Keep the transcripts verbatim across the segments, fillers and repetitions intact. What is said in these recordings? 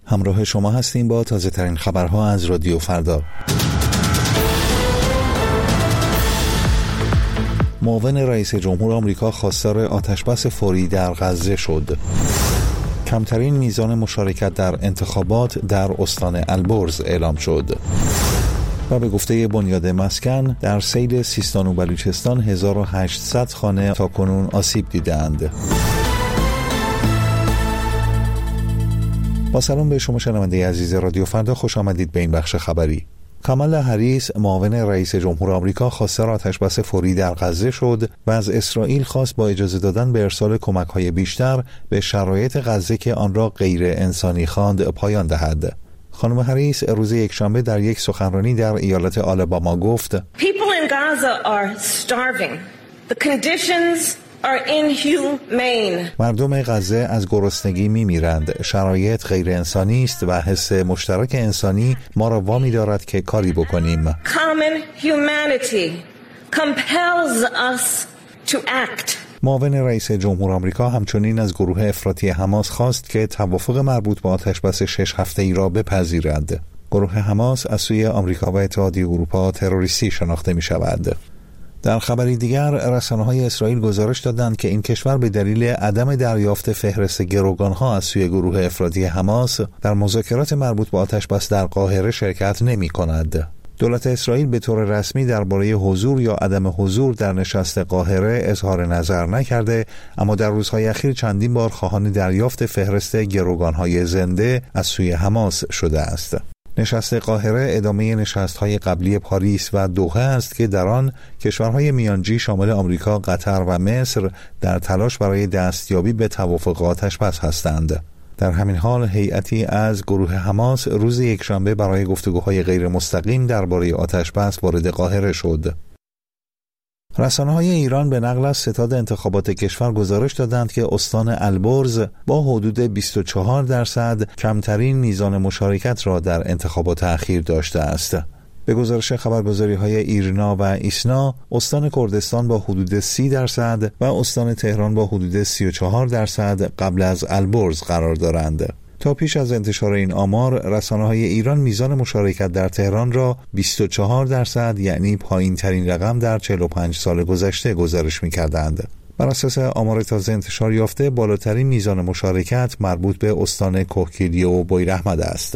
همراه شما هستیم با تازه ترین خبرها از رادیو فردا. معاون رئیس جمهور آمریکا خواستار آتش‌بس فوری در غزه شد. کمترین میزان مشارکت در انتخابات در استان البرز اعلام شد. و به گفته بنیاد مسکن در سیل سیستان و بلوچستان هزار و هشتصد خانه تاکنون آسیب دیدند. با سلام به شما شنونده عزیز رادیو فردا، خوش آمدید به این بخش خبری. کامالا هریس معاون رئیس جمهور آمریکا خواستار آتش‌بس فوری در غزه شد و از اسرائیل خواست با اجازه دادن به ارسال کمک‌های بیشتر به شرایط غزه که آن را غیر انسانی خواند پایان دهد. خانم هریس روز یکشنبه در یک سخنرانی در ایالت آلاباما گفت: People in Gaza are starving. The conditions are inhumane. مردم غزه از گرسنگی می‌میرند. شرایط غیر انسانی است و حس مشترک انسانی ما را وامی دارد که کاری بکنیم. Common humanity compels us to act. معاون رئیس جمهور آمریکا همچنین از گروه افراطی حماس خواست که توافق مربوط به آتش‌بس شش هفته‌ای را بپذیرد. گروه حماس از سوی آمریکا و اتحادیه اروپا تروریستی شناخته می‌شود. در خبری دیگر رسانه‌های اسرائیل گزارش دادند که این کشور به دلیل عدم دریافت فهرست گروگان‌ها از سوی گروه افراطی حماس در مذاکرات مربوط به آتش‌بس در قاهره شرکت نمی‌کند. دولت اسرائیل به طور رسمی درباره حضور یا عدم حضور در نشست قاهره اظهار نظر نکرده، اما در روزهای اخیر چندین بار خواهان دریافت فهرست گروگان‌های زنده از سوی حماس شده است. نشست قاهره ادامه نشست‌های قبلی پاریس و دوحه است که در آن کشورهای میانجی شامل آمریکا، قطر و مصر در تلاش برای دستیابی به توافق آتش‌بس هستند. در همین حال هیئتی از گروه حماس روز یکشنبه برای گفتگوهای غیر مستقیم درباره آتش‌بس وارد قاهره شد. رسانه‌های ایران به نقل از ستاد انتخابات کشور گزارش دادند که استان البرز با حدود بیست و چهار درصد کمترین میزان مشارکت را در انتخابات اخیر داشته است. به گزارش خبرگزاری‌های ایرنا و ایسنا، استان کردستان با حدود سی درصد و استان تهران با حدود سی و چهار درصد قبل از البرز قرار دارند. تا پیش از انتشار این آمار، رسانه‌های ایران میزان مشارکت در تهران را بیست و چهار درصد، یعنی پایین ترین رقم در چهل و پنج سال گذشته گزارش می‌کردند. بر اساس آمار تازه انتشار یافته، بالاترین میزان مشارکت مربوط به استان کوهگیری و بویراحمد است.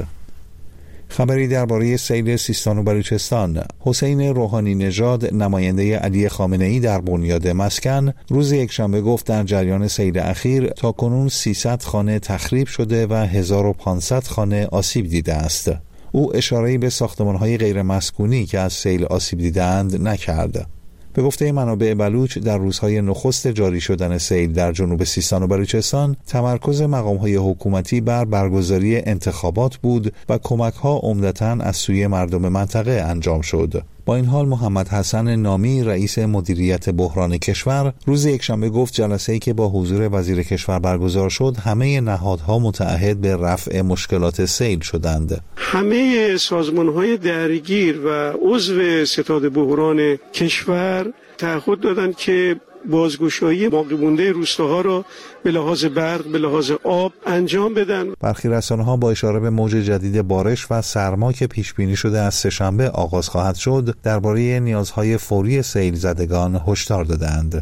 خبری درباره سیل سیستان و بلوچستان. حسین روحانی نژاد نماینده علی خامنه‌ای در بنیاد مسکن روز یکشنبه گفت در جریان سیل اخیر تاکنون سیصد خانه تخریب شده و هزار و پانصد خانه آسیب دیده است. او اشاره‌ای به ساختمان‌های غیر مسکونی که از سیل آسیب دیدند نکرد. به گفته منابع بلوچ، در روزهای نخست جاری شدن سیل در جنوب سیستان و بلوچستان تمرکز مقام‌های حکومتی بر برگزاری انتخابات بود و کمک‌ها عمدتاً از سوی مردم منطقه انجام شد. با این حال محمد حسن نامی رئیس مدیریت بحران کشور روز یکشنبه گفت جلسه‌ای که با حضور وزیر کشور برگزار شد همه نهادها متعهد به رفع مشکلات سیل شدند. همه سازمان‌های درگیر و عضو ستاد بحران کشور تعهد دادند که بازگشایی باقی مونده روستاها را به لحاظ برق، به لحاظ آب انجام بدن. برخی رسانه‌ها با اشاره به موج جدید بارش و سرما که پیش بینی شده از سه‌شنبه آغاز خواهد شد، درباره نیازهای فوری سیل زدگان هشدار دادند.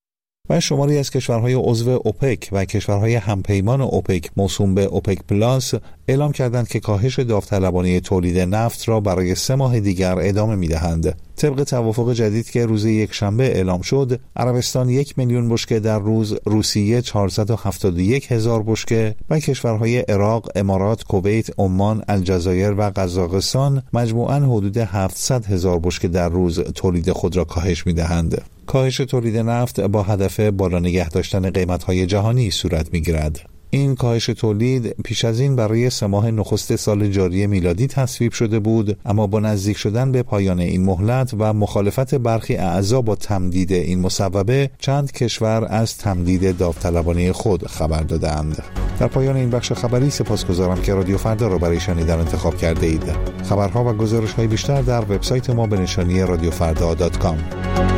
و شماری از کشورهای عضو اوپک و کشورهای همپیمان اوپک موسوم به اوپک پلاس اعلام کردند که کاهش داوطلبانه تولید نفت را برای سه ماه دیگر ادامه می‌دهند. طبق توافق جدید که روز یکشنبه اعلام شد، عربستان یک میلیون بشکه در روز، روسیه چهارصد و هفتاد و یک هزار بشکه و کشورهای عراق، امارات، کویت، عمان، الجزایر و قزاقستان مجموعاً حدود هفتصد هزار بشکه در روز تولید خود را کاهش می‌دهند. کاهش تولید نفت با هدف بالا نگه داشتن قیمت‌های جهانی صورت می‌گیرد. این کاهش تولید پیش از این برای سه ماه نخست سال جاری میلادی تصویب شده بود، اما با نزدیک شدن به پایان این مهلت و مخالفت برخی اعضا با تمدید این مصوبه، چند کشور از تمدید داوطلبانه خود خبر دادند. در پایان این بخش خبری سپاسگزارم که رادیو فردا را برای شنیدن انتخاب کرده اید. خبرها و گزارش‌های بیشتر در وبسایت ما به نشانی رادیو فردا دات کام.